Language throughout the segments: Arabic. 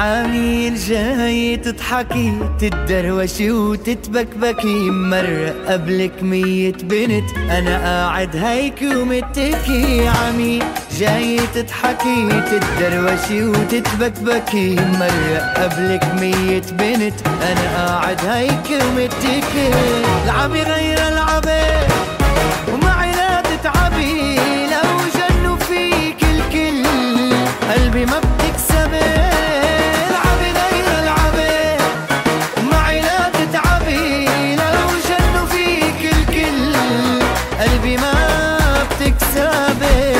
عامين جاي تضحكي تتدروشي وتتبكبكي، مرة قبلك 100 بنت أنا قاعد هيك ومتكي. عامين جاي تضحكي تتدروشي وتتبكبكي، مرة قبلك 100 بنت أنا قاعد هيك ومتكي. العبي غير العبي ومعي لا تتعبي، لو جنوا فيك الكل قلبي ما بتكسبي. العبي غير العبي ومعي لا تتعبي، لو جنوا فيك الكل قلبي ما بتكسبي.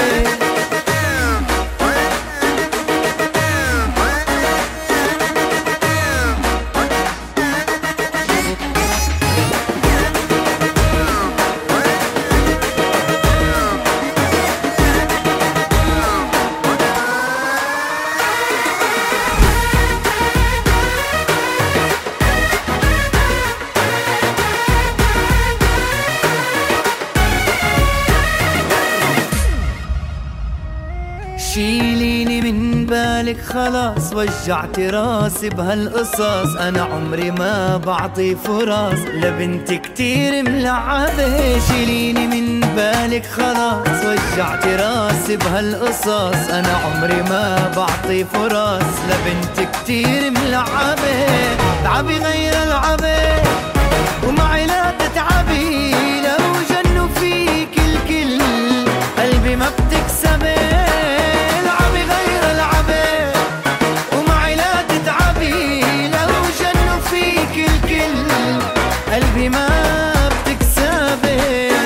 شيليني من بالك خلاص، وجعت راسي بهالقصص، أنا عمري ما بعطي فرص لبنت كتير ملعبة. شيليني من بالك خلاص، وجعت راسي بهالقصص، أنا عمري ما بعطي فرص لبنت كتير ملعبة. العبي غير العبي ومعي لا تتعبي، لو جنوا فيك الكل قلبي ما بتكسبي. قلبي ما بتكسبي.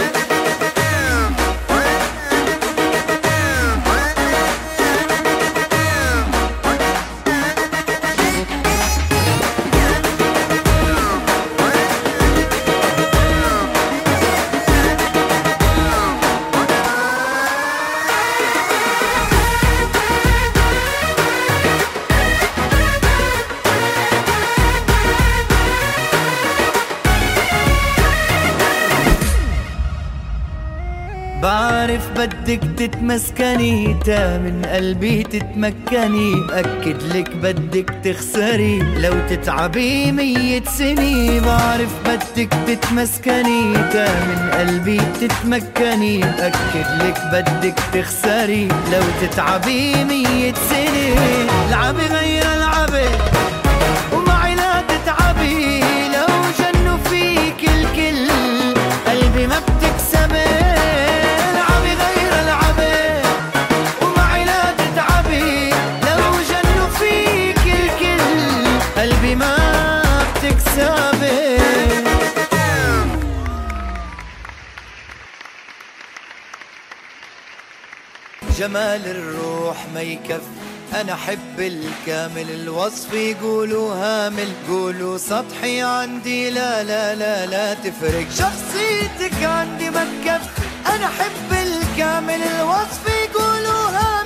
بعرف بدك تتمسكني، تا من قلبي تتمكني، مأكد لك بدك تخسري لو تتعبي 100 سنة. بعرف بدك تتمسكني، تا من قلبي تتمكني، مأكد لك بدك تخسري لو تتعبي 100 سنة. العبي غير العبي ومعي لا تتعبي، لو جنوا فيك الكل قلبي ما بتكسبي. قلبي ما بتكسبي. جمال الروح ما يكفي، أنا حب الكامل، الوصف يقولوا هامل، قولوا سطحي عندي لا لا لا لا تفرق، شخصيتك عندي ما تكفي. أنا حب الكامل، الوصف يقولوا هامل.